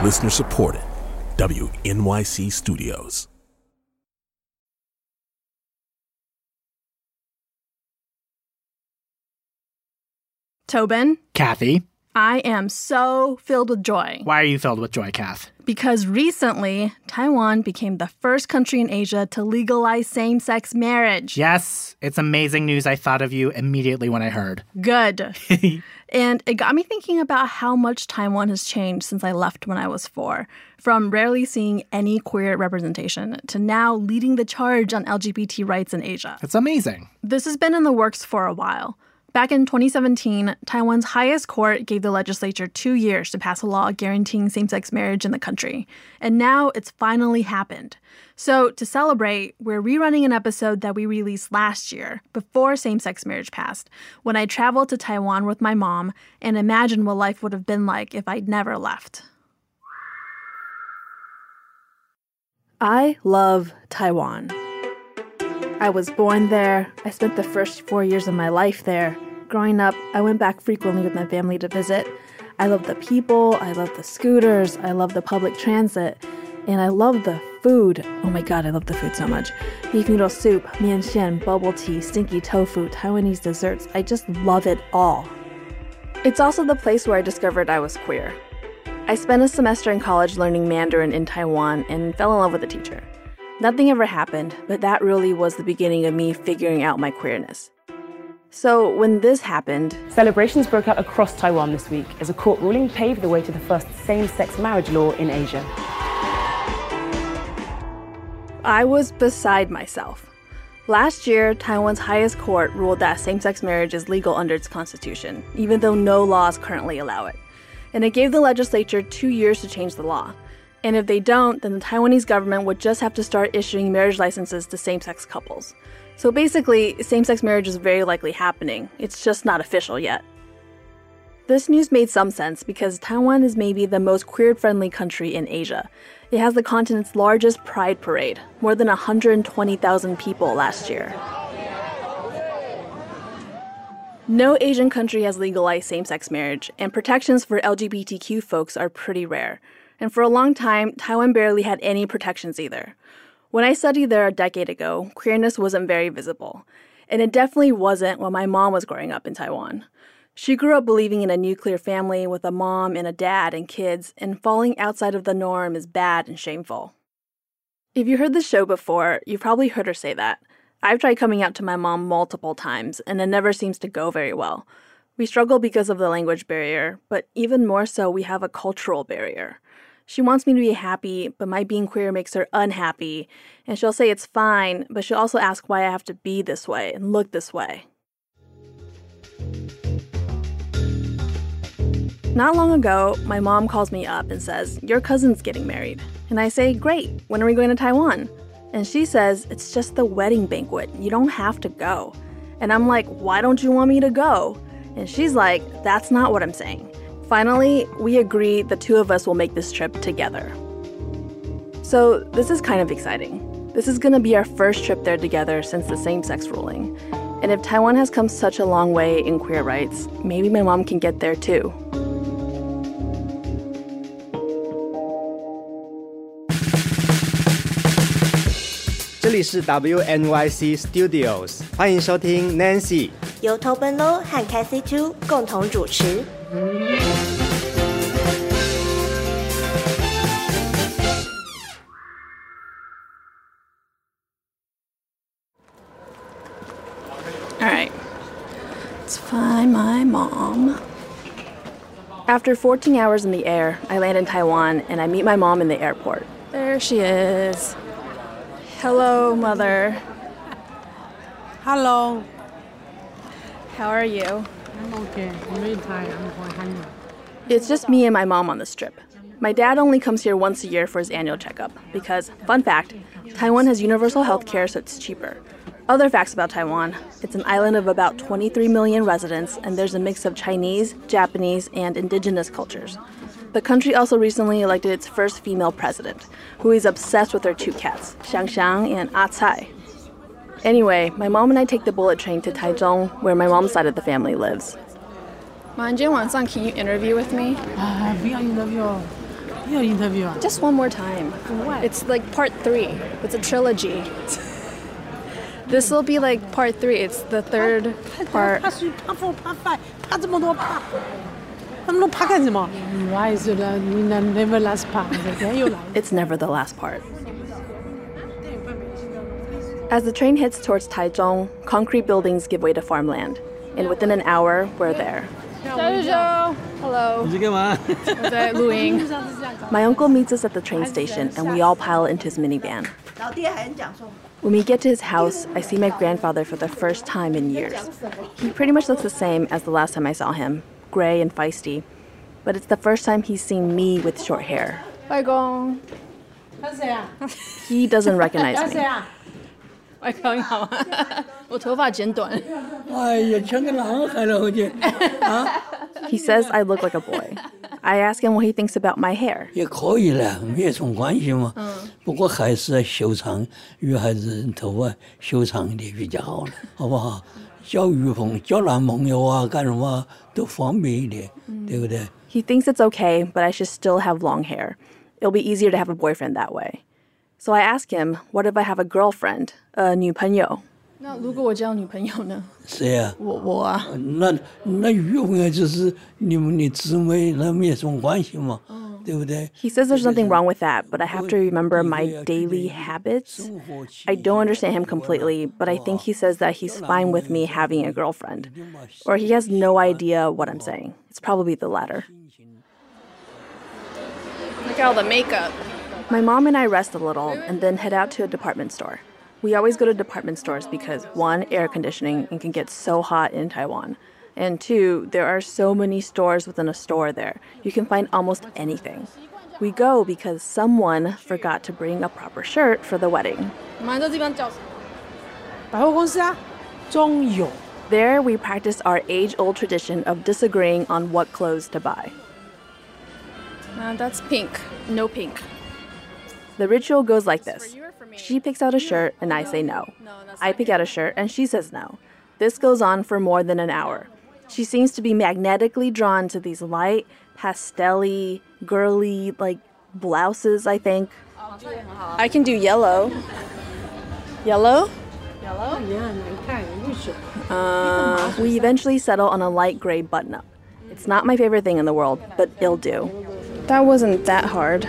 Listener supported. WNYC Studios. Tobin. Kathy. I am so filled with joy. Why are you filled with joy, Kath? Because recently, Taiwan became the first country in Asia to legalize same-sex marriage. Yes, it's amazing news. I thought of you immediately when I heard. Good. And it got me thinking about how much Taiwan has changed since I left when I was 4. From rarely seeing any queer representation to now leading the charge on LGBT rights in Asia. It's amazing. This has been in the works for a while. Back in 2017, Taiwan's highest court gave the legislature 2 years to pass a law guaranteeing same-sex marriage in the country. And now it's finally happened. So to celebrate, we're rerunning an episode that we released last year, before same-sex marriage passed, when I traveled to Taiwan with my mom and imagined what life would have been like if I'd never left. I love Taiwan. I was born there. I spent the first 4 years of my life there. Growing up, I went back frequently with my family to visit. I love the people, I love the scooters, I love the public transit, and I love the food. Oh my god, I love the food so much. Beef noodle soup, mian xian, bubble tea, stinky tofu, Taiwanese desserts. I just love it all. It's also the place where I discovered I was queer. I spent a semester in college learning Mandarin in Taiwan and fell in love with a teacher. Nothing ever happened, but that really was the beginning of me figuring out my queerness. So when this happened... Celebrations broke out across Taiwan this week as a court ruling paved the way to the first same-sex marriage law in Asia. I was beside myself. Last year, Taiwan's highest court ruled that same-sex marriage is legal under its constitution, even though no laws currently allow it. And it gave the legislature 2 years to change the law. And if they don't, then the Taiwanese government would just have to start issuing marriage licenses to same-sex couples. So basically, same-sex marriage is very likely happening. It's just not official yet. This news made some sense because Taiwan is maybe the most queer-friendly country in Asia. It has the continent's largest pride parade, more than 120,000 people last year. No Asian country has legalized same-sex marriage, and protections for LGBTQ folks are pretty rare. And for a long time, Taiwan barely had any protections either. When I studied there a decade ago, queerness wasn't very visible. And it definitely wasn't when my mom was growing up in Taiwan. She grew up believing in a nuclear family with a mom and a dad and kids, and falling outside of the norm is bad and shameful. If you heard this show before, you've probably heard her say that. I've tried coming out to my mom multiple times, and it never seems to go very well. We struggle because of the language barrier, but even more so, we have a cultural barrier. She wants me to be happy, but my being queer makes her unhappy, and she'll say it's fine, but she'll also ask why I have to be this way and look this way. Not long ago, my mom calls me up and says, "Your cousin's getting married." And I say, "Great, when are we going to Taiwan?" And she says, "It's just the wedding banquet. You don't have to go." And I'm like, "Why don't you want me to go?" And she's like, "That's not what I'm saying." Finally, we agree the two of us will make this trip together. So this is kind of exciting. This is going to be our first trip there together since the same-sex ruling. And if Taiwan has come such a long way in queer rights, maybe my mom can get there too. This is WNYC Studios， 欢迎收听 Nancy 由 Tobin Lo 和 Kathy Chu 共同主持。 All right, let's find my mom. After 14 hours in the air, I land in Taiwan and I meet my mom in the airport. There she is. Hello, Mother. Hello. How are you? I'm okay. I'm very tired. I'm quite hungry. It's just me and my mom on this trip. My dad only comes here once a year for his annual checkup because, fun fact, Taiwan has universal health care, so it's cheaper. Other facts about Taiwan: it's an island of about 23 million residents, and there's a mix of Chinese, Japanese, and indigenous cultures. The country also recently elected its first female president, who is obsessed with her 2 cats, Xiang and Ah Cai. Anyway, my mom and I take the bullet train to Taichung, where my mom's side of the family lives. Mom, 今天晚上 can you interview with me? 不要 interview. 要 interview 啊？ Just one more time. what? It's like part 3. It's a trilogy. This will be like part 3. It's the third part. 怕水怕风怕 fight 怕这么多怕，那么多怕干什么？ Why is it never last part？ 又来。 It's never the last part. As the train heads towards Taichung, concrete buildings give way to farmland. And within an hour, we're there. Hello. 你是干嘛？ My uncle meets us at the train station, and we all pile into his minivan. When we get to his house, I see my grandfather for the first time in years. He pretty much looks the same as the last time I saw him, gray and feisty. But it's the first time he's seen me with short hair. He doesn't recognize me. 外公好，我头发剪短。 哎呀，像个男孩了，好像啊。 He says I look like a boy. I ask him what he thinks about my hair. 也可以了，没什么关系嘛。不过还是要修长，女孩子头发修长一点比较好了，好不好？交男朋友啊，干什么都方便一点，对不对？ He thinks it's okay, but I should still have long hair. It'll be easier to have a boyfriend that way. So I ask him, what if I have a girlfriend, a 女朋友? 那如果我交女朋友呢？ 谁啊？ 我啊。 那女朋友就是你们的姊妹，那没什么关系嘛，对不对？ He says there's nothing wrong with that, but I have to remember my daily habits. I don't understand him completely, but I think he says that he's fine with me having a girlfriend. Or he has no idea what I'm saying. It's probably the latter. Look at all the makeup. My mom and I rest a little and then head out to a department store. We always go to department stores because 1, air conditioning, and can get so hot in Taiwan. And 2, there are so many stores within a store there. You can find almost anything. We go because someone forgot to bring a proper shirt for the wedding. 你们这地方叫什么？ 百货公司啊，中友。 There, we practice our age-old tradition of disagreeing on what clothes to buy. That's pink. No pink. The ritual goes like this. She picks out a shirt and I say no. I pick out a shirt and she says no. This goes on for more than an hour. She seems to be magnetically drawn to these light, pastel-y, girly, like, blouses, I think. I can do yellow. Yellow? Yellow? Yeah, 难看，绿水。 We eventually settle on a light gray button-up. It's not my favorite thing in the world, but it'll do. That wasn't that hard.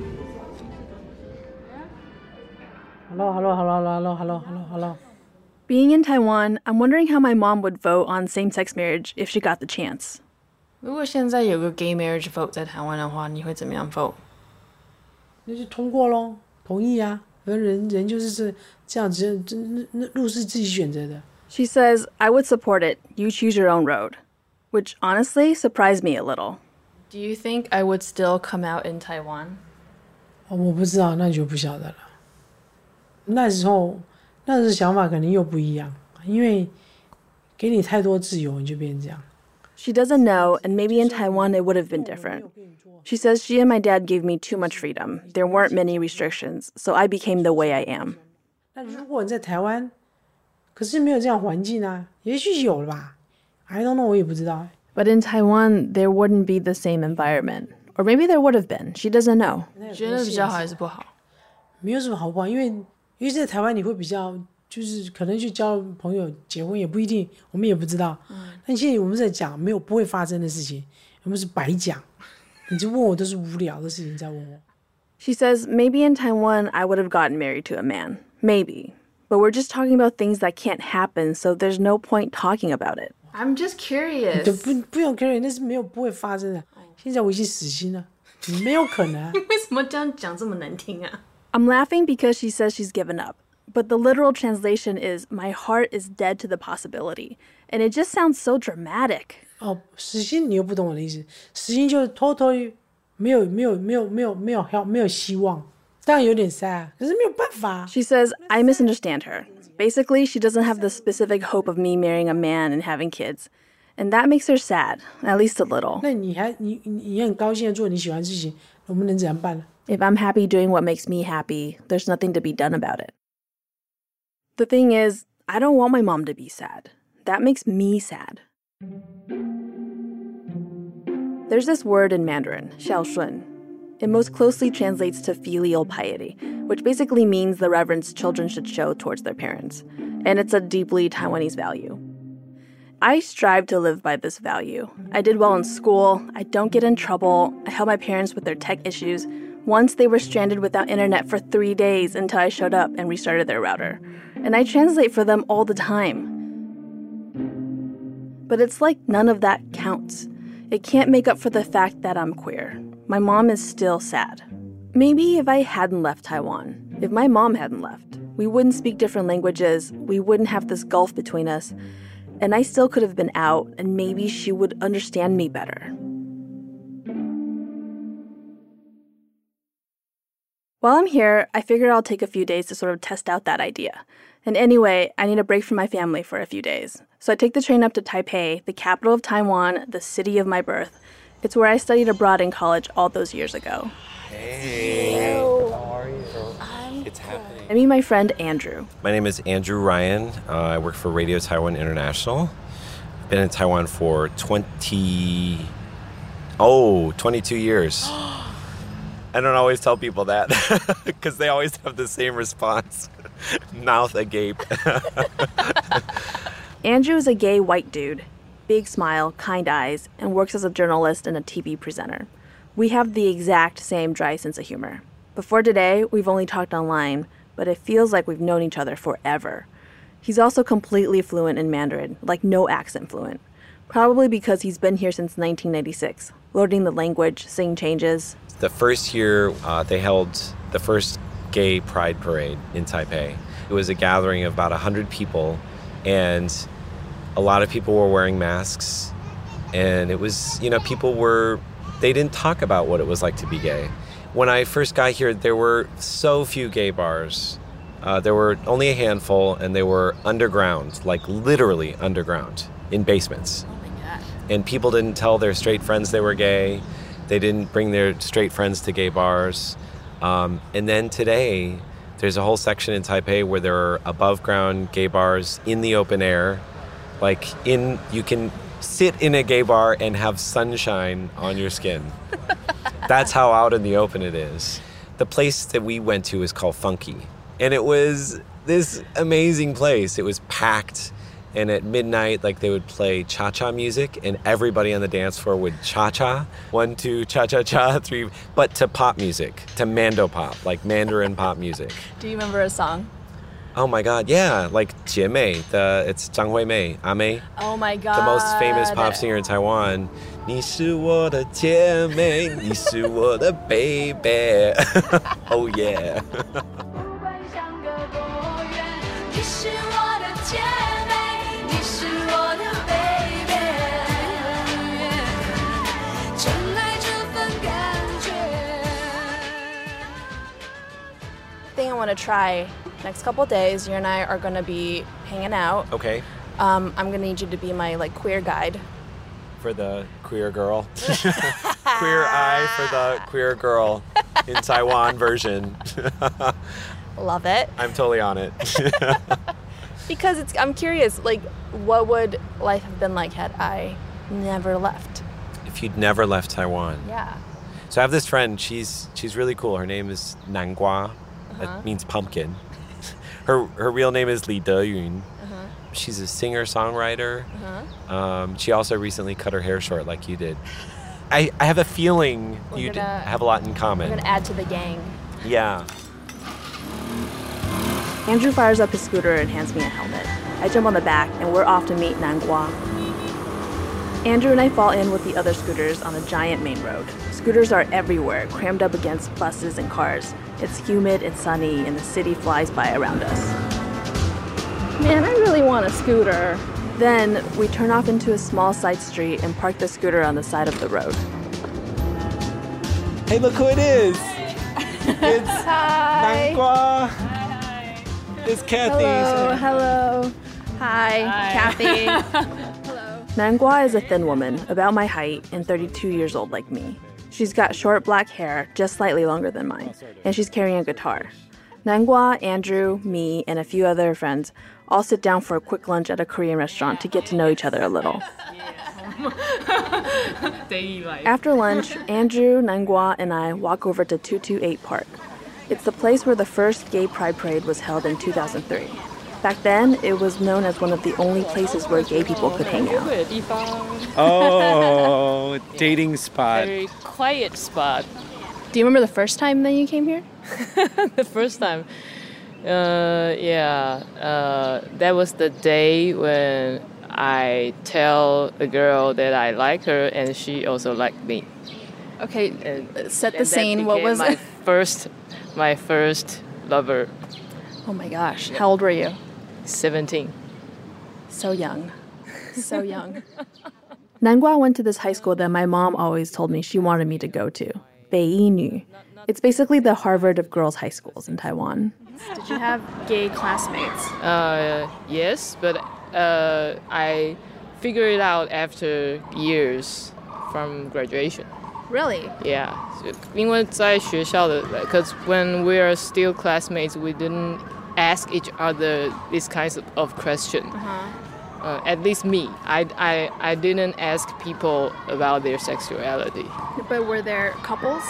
Hello. Being in Taiwan, I'm wondering how my mom would vote on same-sex marriage if she got the chance. 如果现在有个 gay marriage vote 在台湾的话，你会怎么样 vote？ 那就通过咯，同意啊。人就是这样子，那路是自己选择的。 She says, I would support it. You choose your own road. Which honestly surprised me a little. Do you think I would still come out in Taiwan? 我不知道，那就不晓得了。那时候想法肯定又不一样，因为给你太多自由，你就变成这样。 She doesn't know, and maybe in Taiwan it would have been different. She says she and my dad gave me too much freedom. There weren't many restrictions, so I became the way I am. 那如果你在台湾，可是没有这样环境啊，也许有了吧 ？I don't know， 我也不知道。 But in Taiwan, there wouldn't be the same environment. Or maybe there would have been. She doesn't know. 觉得比较好还是不好？ 没有什么好不好，因为在台湾你会比较，就是可能去交朋友、结婚也不一定，我们也不知道。但现在我们在讲不会发生的事情，我们是白讲，你就问我都是无聊的事情在问我。 She says maybe in Taiwan I would have gotten married to a man. Maybe. But we're just talking about things that can't happen, so there's no point talking about it. I'm just curious. 不用 care， 那是不会发生的。现在我已经死心了，没有可能啊。 为什么这样讲这么难听啊？ I'm laughing because she says she's given up. But the literal translation is, my heart is dead to the possibility. And it just sounds so dramatic. 死心你又不懂我的意思，死心就是 totally 没有希望，当然有点 sad， 可是没有办法。 She says, I misunderstand her. Basically, she doesn't have the specific hope of me marrying a man and having kids. And that makes her sad, at least a little. 那你很高兴地做你喜欢的事情，我们能怎样办呢？ If I'm happy doing what makes me happy, there's nothing to be done about it. The thing is, I don't want my mom to be sad. That makes me sad. There's this word in Mandarin, 孝顺. It most closely translates to filial piety, which basically means the reverence children should show towards their parents. And it's a deeply Taiwanese value. I strive to live by this value. I did well in school, I don't get in trouble, I help my parents with their tech issues. Once they were stranded without internet for 3 days until I showed up and restarted their router. And I translate for them all the time. But it's like none of that counts. It can't make up for the fact that I'm queer. My mom is still sad. Maybe if I hadn't left Taiwan, if my mom hadn't left, we wouldn't speak different languages, we wouldn't have this gulf between us, and I still could have been out, and maybe she would understand me better. While I'm here, I figured I'll take a few days to sort of test out that idea. And anyway, I need a break from my family for a few days. So I take the train up to Taipei, the capital of Taiwan, the city of my birth. It's where I studied abroad in college all those years ago. Hey, how are you? It's happening. I meet my friend Andrew. My name is Andrew Ryan. I work for Radio Taiwan International. I've been in Taiwan for 22 years. I don't always tell people that because they always have the same response. Mouth agape. Andrew is a gay white dude. Big smile, kind eyes, and works as a journalist and a TV presenter. We have the exact same dry sense of humor. Before today, we've only talked online, but it feels like we've known each other forever. He's also completely fluent in Mandarin, like no accent fluent. Probably because he's been here since 1996, learning the language, seeing changes. The first year, they held the first gay pride parade in Taipei. It was a gathering of about 100 people, and a lot of people were wearing masks. And it was, they didn't talk about what it was like to be gay. When I first got here, there were so few gay bars. There were only a handful, and they were underground, like literally underground, in basements. Oh my God. And people didn't tell their straight friends they were gay. They didn't bring their straight friends to gay bars. And then today, there's a whole section in Taipei where there are above-ground gay bars in the open air. You can sit in a gay bar and have sunshine on your skin. That's how out in the open it is. The place that we went to is called Funky. And it was this amazing place. It was packed. And at midnight, they would play cha-cha music, and everybody on the dance floor would cha-cha. 1, 2, cha-cha-cha, 3. But to pop music, to Mando pop, like Mandarin pop music. Do you remember a song? Oh my God, yeah, like 姐妹, it's Zhang Huimei, Amei. Oh my God. The most famous pop singer in Taiwan. 你是我的姐妹, 你是我的 baby. Oh yeah. Thing I want to try next couple days, you and I are going to be hanging out. Okay. I'm going to need you to be my queer guide. For the queer girl. Queer eye for the queer girl in Taiwan version. Love it. I'm totally on it. Because I'm curious, what would life have been like had I never left? If you'd never left Taiwan. Yeah. So I have this friend, she's really cool. Her name is Nangua. That means pumpkin. Her real name is Li Deyun. She's a singer-songwriter. She also recently cut her hair short like you did. I have a feeling you'd have a lot in common. We're going to add to the gang. Yeah. Andrew fires up his scooter and hands me a helmet. I jump on the back, and we're off to meet Nangua. Andrew and I fall in with the other scooters on a giant main road. Scooters are everywhere, crammed up against buses and cars. It's humid and sunny, and the city flies by around us. Man, I really want a scooter. Then we turn off into a small side street and park the scooter on the side of the road. Hey, look who it is! It's Nangua. It's Kathy. Hello. Hi. Kathy. Hello. Nangua is a thin woman, about my height, and 32 years old like me. She's got short black hair, just slightly longer than mine, and she's carrying a guitar. Nangua, Andrew, me, and a few other friends all sit down for a quick lunch at a Korean restaurant to get to know each other a little. daily life. After lunch, Andrew, Nangua, and I walk over to 228 Park. It's the place where the first gay pride parade was held in 2003. Back then, it was known as one of the only places where gay people could hang out. Oh, dating spot. Very quiet spot. Do you remember the first time that you came here? The first time, that was the day when I tell a girl that I like her and she also liked me. Okay, set the And scene. that What was became it? my first lover. Oh my gosh, how old were you? 17. So young. So young. Nangua went to this high school that my mom always told me she wanted me to go to, Beinu. It's basically the Harvard of girls' high schools in Taiwan. Did you have gay classmates? Yes, but I figured it out after years from graduation. Really? Yeah, 因为在学校的 because when we are still classmates, we didn't ask each other these kinds of questions. At least me, I didn't ask people about their sexuality. But were there couples?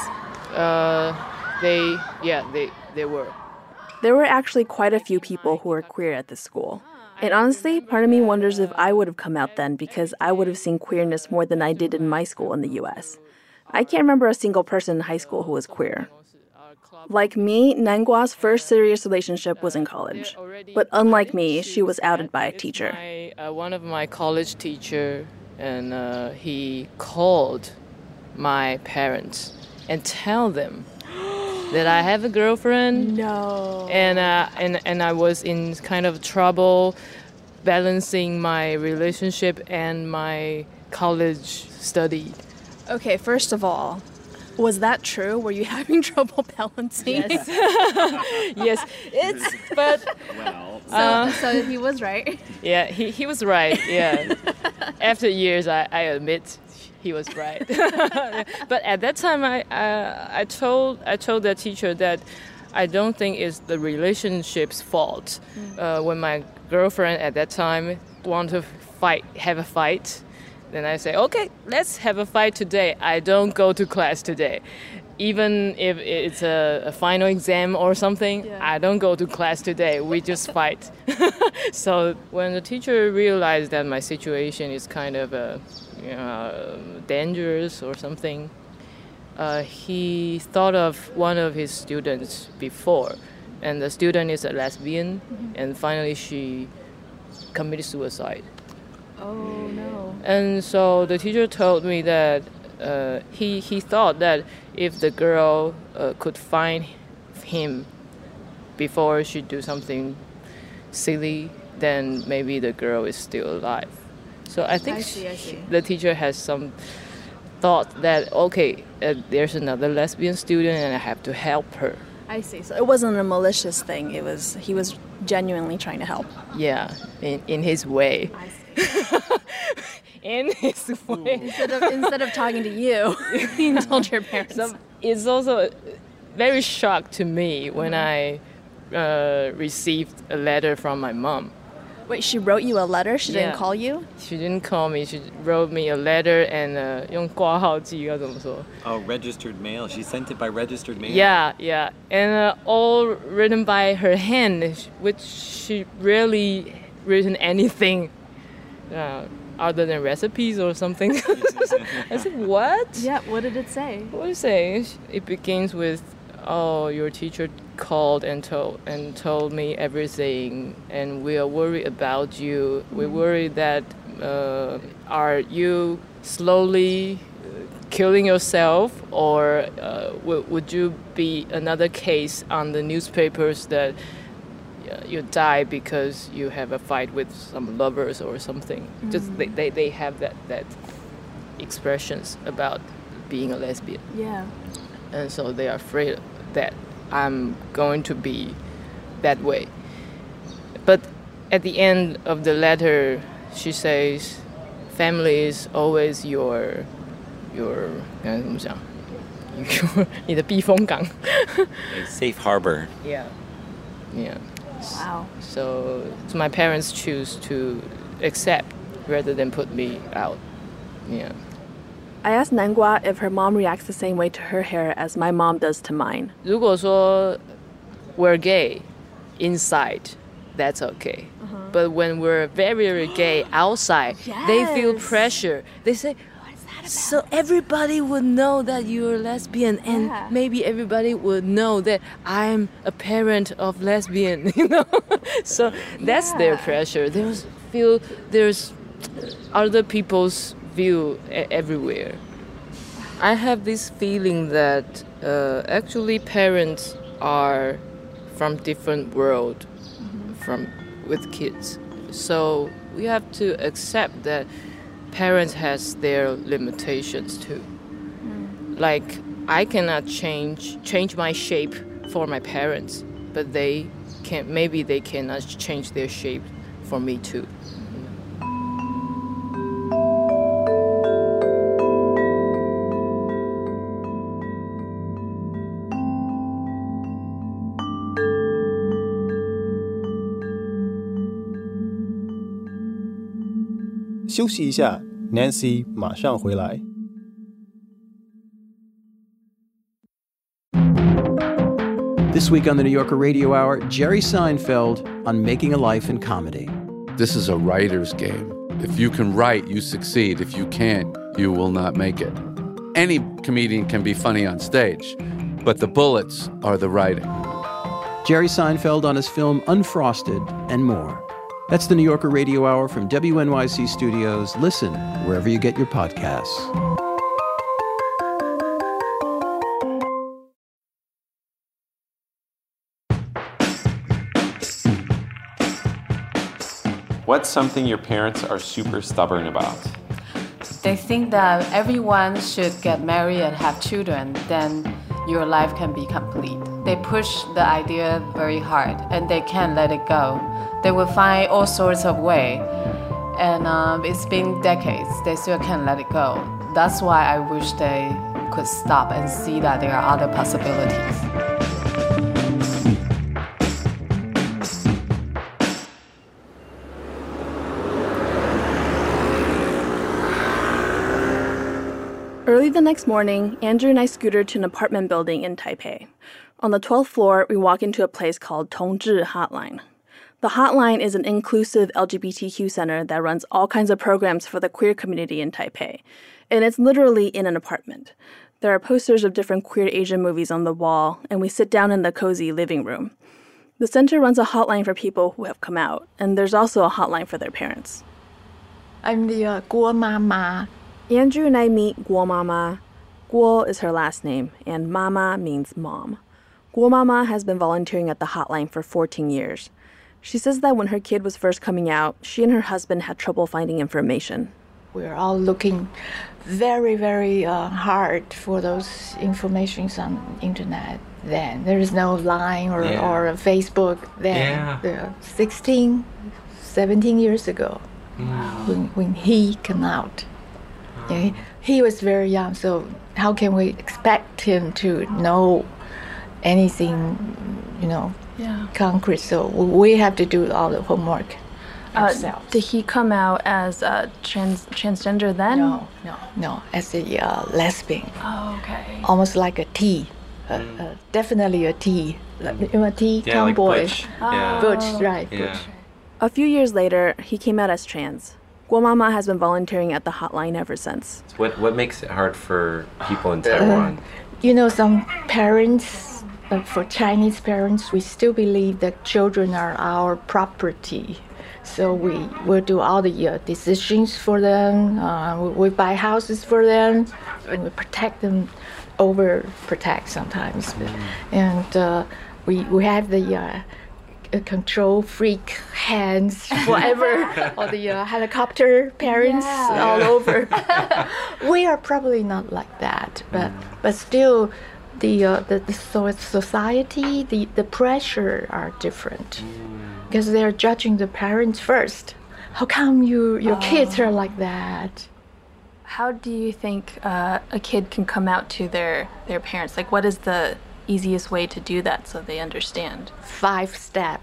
They were. There were actually quite a few people who were queer at this school. And honestly, part of me wonders if I would have come out then because I would have seen queerness more than I did in my school in the U.S. I can't remember a single person in high school who was queer. Like me, Nangua's first serious relationship was in college. But unlike me, she was outed by a teacher. One of my college teacher, and he called my parents and tell them that I have a girlfriend. No. And I was in kind of trouble balancing my relationship and my college study. Okay, first of all, was that true? Were you having trouble balancing? Yes. Yes, but so he was right. yeah, he was right. Yeah, after years, I admit he was right. But at that time, I told the teacher that I don't think it's the relationship's fault. When my girlfriend at that time wanted to have a fight. Then I say, okay, let's have a fight today. I don't go to class today. Even if it's a final exam or something, I don't go to class today. We just fight. So when the teacher realized that my situation is kind of dangerous or something, he thought of one of his students before. And the student is a lesbian. And finally she committed suicide. Oh, no. And so the teacher told me that he thought that if the girl could find him before she do something silly, then maybe the girl is still alive. So I think I see. The teacher has some thought that, okay, there's another lesbian student and I have to help her. I see. So it wasn't a malicious thing. He was genuinely trying to help. Yeah, in his way. I see. In his way. Instead of talking to you, he told your parents. So it's also very shocked to me when I received a letter from my mom. Wait, she wrote you a letter? She didn't call you? She didn't call me. She wrote me a letter and 用挂号寄要怎么说? Oh, registered mail. She sent it by registered mail. Yeah. And all written by her hand, which she rarely written anything other than recipes or something. I said, what? Yeah, what did it say? What did it say? It begins with, oh, your teacher called and told me everything, and we are worried about you. We worry that are you slowly killing yourself, or would you be another case on the newspapers that you die because you have a fight with some lovers or something? Just they have that expressions about being a lesbian. Yeah. And so they are afraid that I'm going to be that way. But at the end of the letter, she says, family is always your 怎么讲?你的避风港. A safe harbor. Yeah. Wow. So my parents choose to accept rather than put me out. Yeah. I asked Nangua if her mom reacts the same way to her hair as my mom does to mine. 如果说 we're gay inside, that's okay. But when we're very, very gay outside, they feel pressure. They say, so everybody would know that you're lesbian, and maybe everybody would know that I'm a parent of lesbian, you know? So that's their pressure. They feel there's other people's view everywhere. I have this feeling that actually parents are from different world with kids. So we have to accept that parents has their limitations too. Like I cannot change my shape for my parents, but maybe they cannot change their shape for me too. "休息一下 Nancy 马上回来。 This week on the New Yorker Radio Hour, Jerry Seinfeld on making a life in comedy. This is a writer's game. If you can write, you succeed. If you can't, you will not make it. Any comedian can be funny on stage, but the bullets are the writing. Jerry Seinfeld on his film Unfrosted and more. That's the New Yorker Radio Hour from WNYC Studios. Listen wherever you get your podcasts. What's something your parents are super stubborn about? They think that everyone should get married and have children, then your life can be complete. They push the idea very hard, and they can't let it go. They will find all sorts of ways, and it's been decades. They still can't let it go. That's why I wish they could stop and see that there are other possibilities. Early the next morning, Andrew and I scootered to an apartment building in Taipei. On the 12th floor, we walk into a place called Tongzhi Hotline. The hotline is an inclusive LGBTQ center that runs all kinds of programs for the queer community in Taipei, and it's literally in an apartment. There are posters of different queer Asian movies on the wall, and we sit down in the cozy living room. The center runs a hotline for people who have come out, and there's also a hotline for their parents. I'm the Guo Mama. Andrew and I meet Guo Mama. Guo is her last name, and Mama means mom. Guo Mama has been volunteering at the hotline for 14 years. She says that when her kid was first coming out, she and her husband had trouble finding information. We're all looking very, very hard for those informations on the internet then. There is no Line or Facebook then. 16, 17 years ago when he came out. He was very young, so how can we expect him to know anything, concrete? So we have to do all the homework ourselves. Did he come out as transgender then? No, as a lesbian. Oh, okay. Almost like a T, definitely a T, a T tomboy. Like Butch, right? Butch. A few years later, he came out as trans. Guo Mama has been volunteering at the hotline ever since. What makes it hard for people in Taiwan? Some parents, for Chinese parents, we still believe that children are our property. So we will do all the decisions for them. We buy houses for them, and we protect them, overprotect sometimes. And we have the control freak hands forever, or the helicopter parents all over. We are probably not like that, but still, the society, the pressure are different, because they're judging the parents first. How come your kids are like that? How do you think a kid can come out to their parents? Like, what is the easiest way to do that so they understand? 5 steps.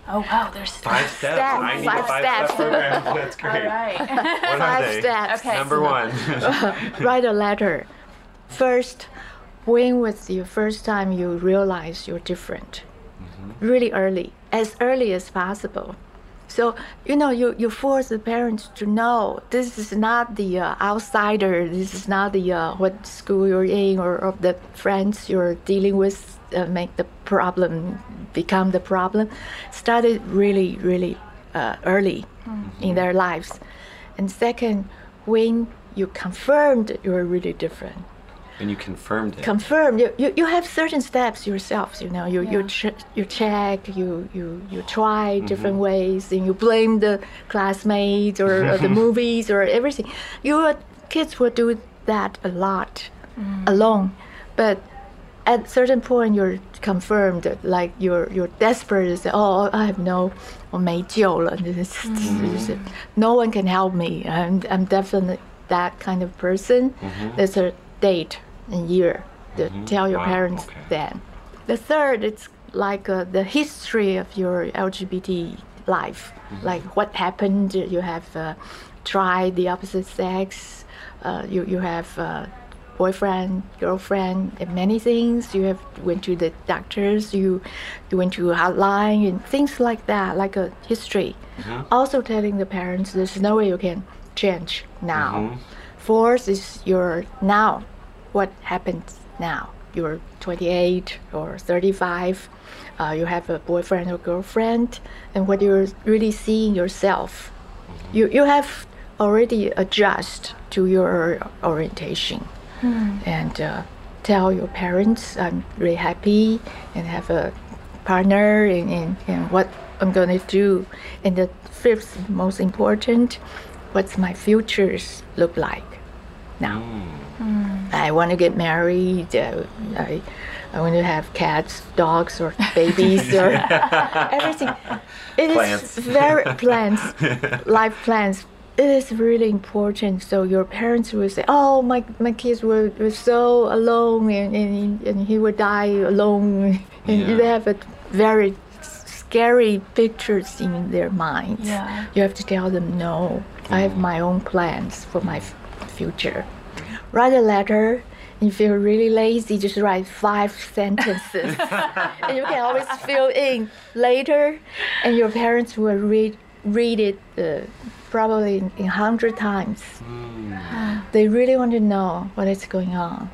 Oh, wow, there's 5 steps. I need a 5-step program. That's great. All right. What are 5 they? steps. Okay. Number 1. Write a letter. First, when was the first time you realized you're different? Really early, as early as possible. So, you force the parents to know this is not the outsider, this is not the what school you're in or the friends you're dealing with make the problem become the problem. Started really, really early in their lives. And second, when you confirmed you're really different. And you confirmed it. Confirmed. You have certain steps yourselves. You check. You try different ways, and you blame the classmates or the movies or everything. Your kids will do that a lot alone, but at a certain point you're confirmed. Like you're desperate. You say, "Oh, I have no." 我没救了. No one can help me. I'm definitely that kind of person. There's a date and year to tell your parents then. The third, it's like the history of your LGBT life. Like what happened, you have tried the opposite sex, you have boyfriend, girlfriend, and many things. You have went to the doctors, you went to hotline and things like that, like a history. Also telling the parents there's no way you can change now. Fourth is your now. What happens now? You're 28 or 35. You have a boyfriend or girlfriend, and what you're really seeing yourself. You have already adjusted to your orientation, and tell your parents I'm really happy and have a partner and what I'm gonna do. And the fifth, most important, what's my futures look like now? I want to get married. I want to have cats, dogs, or babies, or everything. It plants. is very plans, life plans. It is really important. So your parents will say, "Oh, my kids were so alone, and he would die alone." And they have a very scary pictures in their minds. You have to tell them, "No, I have my own plans for my future." Write a letter. If you're really lazy, just write 5 sentences. And you can always fill in later, and your parents will read it probably in 100 times. They really want to know what is going on.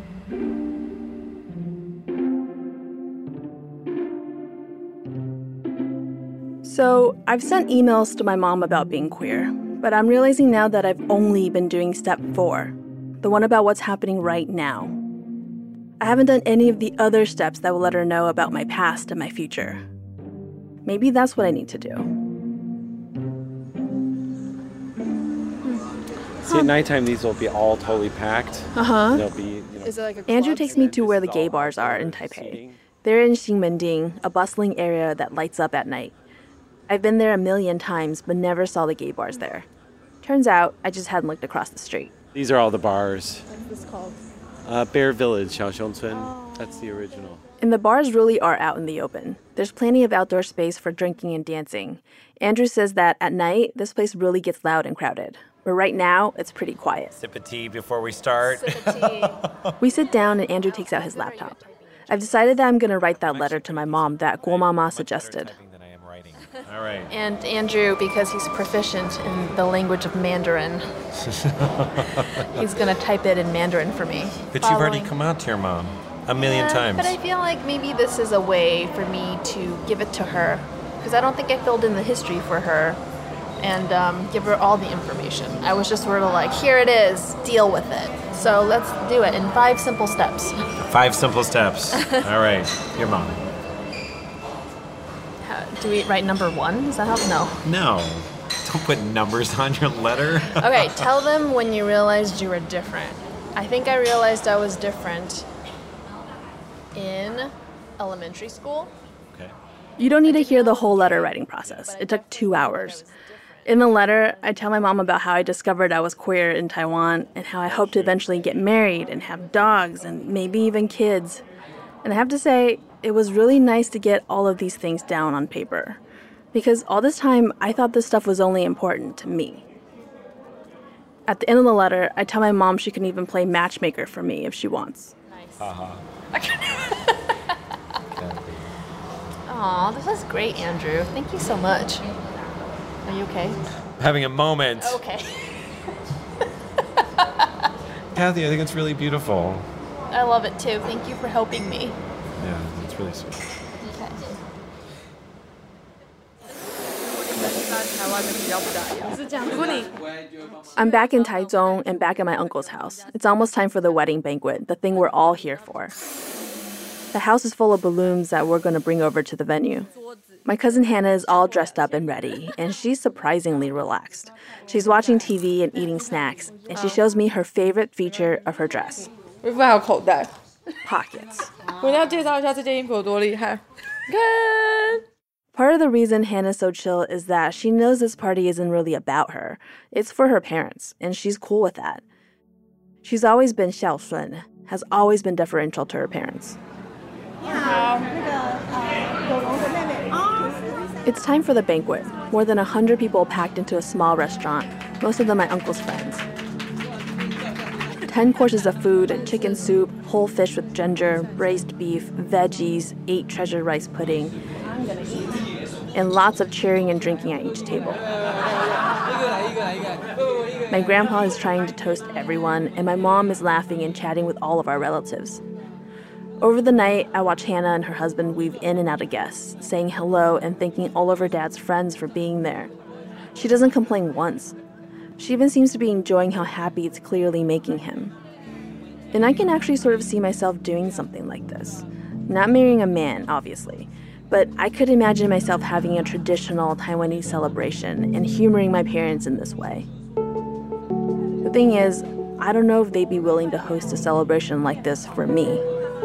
So I've sent emails to my mom about being queer, but I'm realizing now that I've only been doing step 4. The one about what's happening right now. I haven't done any of the other steps that will let her know about my past and my future. Maybe that's what I need to do. See, at nighttime, these will be all totally packed. They'll be, Is it like a Andrew club? takes me to where the gay bars are in Taipei. They're in Xinmending, a bustling area that lights up at night. I've been there a million times, but never saw the gay bars there. Turns out, I just hadn't looked across the street. These are all the bars. What's this called? Bear Village, Xiaoxiongcun. That's the original. And the bars really are out in the open. There's plenty of outdoor space for drinking and dancing. Andrew says that at night, this place really gets loud and crowded. But right now, it's pretty quiet. Sip of tea before we start. Sip of tea. We sit down and Andrew takes out his laptop. I've decided that I'm going to write that letter to my mom that Guo Mama suggested. All right. And Andrew, because he's proficient in the language of Mandarin, he's going to type it in Mandarin for me. But you've already come out to your mom a million times. But I feel like maybe this is a way for me to give it to her, because I don't think I filled in the history for her and give her all the information. I was just sort of like, here it is, deal with it. So let's do it in 5 simple steps. 5 simple steps. All right, your mom. Do we write number 1? Is that how? No. Don't put numbers on your letter. Okay, tell them when you realized you were different. I think I realized I was different in elementary school. Okay. You don't need to hear the whole letter writing process. It took 2 hours. In the letter, I tell my mom about how I discovered I was queer in Taiwan and how I hope to eventually get married and have dogs and maybe even kids. And I have to say, it was really nice to get all of these things down on paper. Because all this time, I thought this stuff was only important to me. At the end of the letter, I tell my mom she can even play matchmaker for me if she wants. Nice. Aw, this is great, Andrew. Thank you so much. Are you okay? Having a moment. Okay. Kathy, I think it's really beautiful. I love it too. Thank you for helping me. Yeah, it's really sweet. Okay. I'm back in Taichung and back at my uncle's house. It's almost time for the wedding banquet, the thing we're all here for. The house is full of balloons that we're going to bring over to the venue. My cousin Hannah is all dressed up and ready, and she's surprisingly relaxed. She's watching TV and eating snacks, and she shows me her favorite feature of her dress. 我还有口袋 Pockets. 我要介绍一下这件衣服有多厉害。看。 Part of the reason Hannah's so chill is that she knows this party isn't really about her. It's for her parents, and she's cool with that. She's always been 孝顺, has always been deferential to her parents. It's time for the banquet. More than 100 people packed into a small restaurant, most of them my uncle's friends. 10 courses of food, chicken soup, whole fish with ginger, braised beef, veggies, 8 treasure rice pudding, and lots of cheering and drinking at each table. My grandpa is trying to toast everyone, and my mom is laughing and chatting with all of our relatives. Over the night, I watch Hannah and her husband weave in and out of guests, saying hello and thanking all of her dad's friends for being there. She doesn't complain once. She even seems to be enjoying how happy it's clearly making him. And I can actually sort of see myself doing something like this. Not marrying a man, obviously, but I could imagine myself having a traditional Taiwanese celebration and humoring my parents in this way. The thing is, I don't know if they'd be willing to host a celebration like this for me.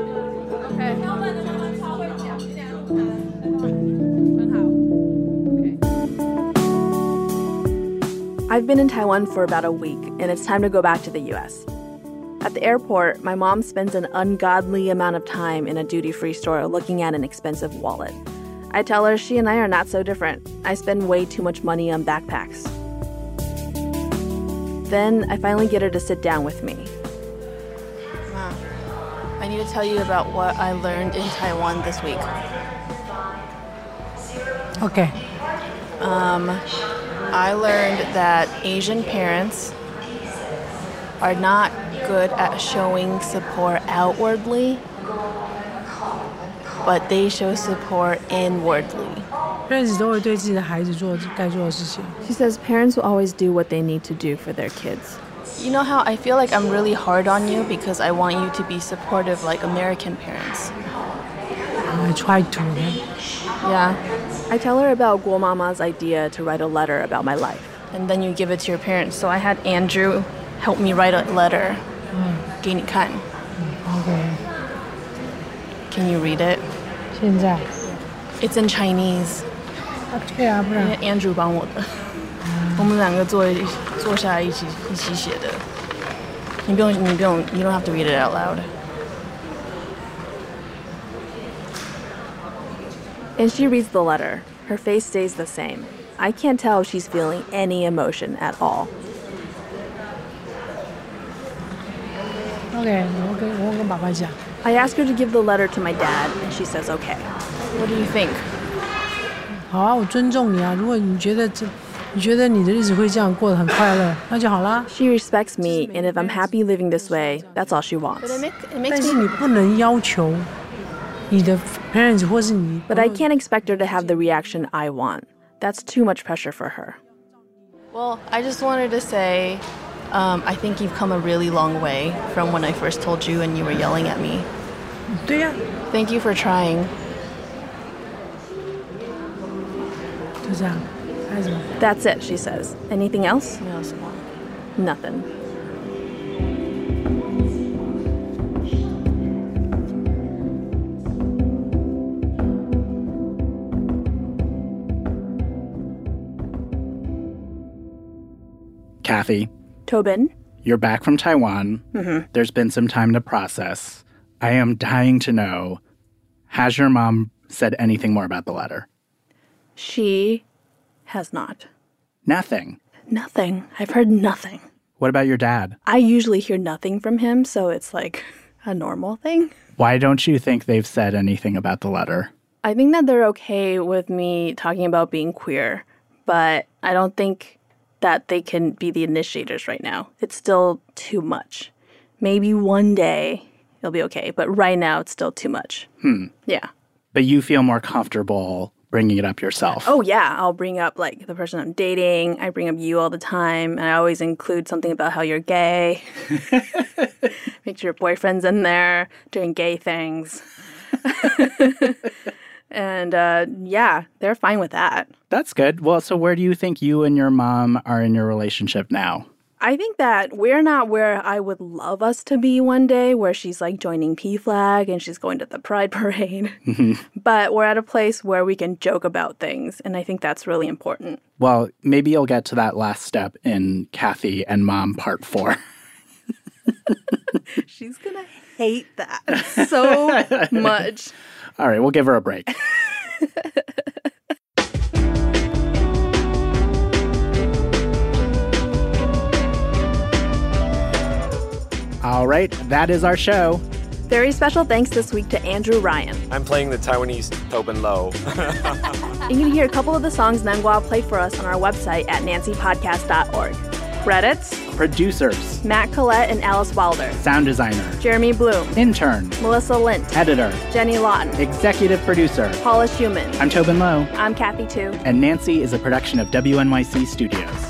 I've been in Taiwan for about a week, and it's time to go back to the US. At the airport, my mom spends an ungodly amount of time in a duty-free store looking at an expensive wallet. I tell her she and I are not so different. I spend way too much money on backpacks. Then I finally get her to sit down with me. Mom, I need to tell you about what I learned in Taiwan this week. Okay. I learned that Asian parents are not good at showing support outwardly, but they show support inwardly. Parents 都会对自己的孩子做该做的事情。 She says parents will always do what they need to do for their kids. You know how I feel like I'm really hard on you because I want you to be supportive like American parents. I try to. Yeah. I tell her about Guo Mama's idea to write a letter about my life. And then you give it to your parents. So I had Andrew help me write a letter. 给你看. Okay. Can you read it? 现在 It's in Chinese. 对啊，不然 Andrew 帮我的。我们两个坐下来一起写的。你不用 You don't have to read it out loud. And she reads the letter. Her face stays the same. I can't tell if she's feeling any emotion at all. Okay, 我跟爸爸讲。 I ask her to give the letter to my dad, and she says okay. What do you think? 好啊，我尊重你啊。如果你觉得你的日子会这样过得很快乐，那就好啦。 She respects me, and if I'm happy living this way, that's all she wants. But it makes 但是你不能要求你的 parents 或是你。 But I can't expect her to have the reaction I want. That's too much pressure for her. Well, I just wanted to say, I think you've come a really long way from when I first told you and you were yelling at me. 对呀。 Thank you for trying. 就这样，还有什么？ That's it, she says. Anything else? Nothing. Kathy. Tobin? You're back from Taiwan. Mm-hmm. There's been some time to process. I am dying to know, has your mom said anything more about the letter? She has not. Nothing. Nothing. I've heard nothing. What about your dad? I usually hear nothing from him, so it's like a normal thing. Why don't you think they've said anything about the letter? I think that they're okay with me talking about being queer, but I don't think that they can be the initiators right now. It's still too much. Maybe one day it'll be okay, but right now it's still too much. Yeah. But you feel more comfortable bringing it up yourself. Oh, yeah. I'll bring up, like, the person I'm dating. I bring up you all the time. And I always include something about how you're gay. Make sure your boyfriend's in there doing gay things. And, yeah, they're fine with that. That's good. Well, so where do you think you and your mom are in your relationship now? I think that we're not where I would love us to be one day, where she's like joining PFLAG and she's going to the Pride Parade. But we're at a place where we can joke about things, and I think that's really important. Well, maybe you'll get to that last step in Kathy and Mom Part 4. She's going to hate that so much. All right, we'll give her a break. All right, that is our show. Very special thanks this week to Andrew Ryan. I'm playing the Taiwanese Tobin Lo. You can hear a couple of the songs Nangua played for us on our website at nancypodcast.org. Credits: Producers: Matt Collette and Alice Wilder. Sound designer: Jeremy Bloom. Intern: Melissa Lint. Editor: Jenny Lawton. Executive producer: Paula Schumann. I'm Tobin Lo. I'm Kathy Tu. And Nancy is a production of WNYC Studios.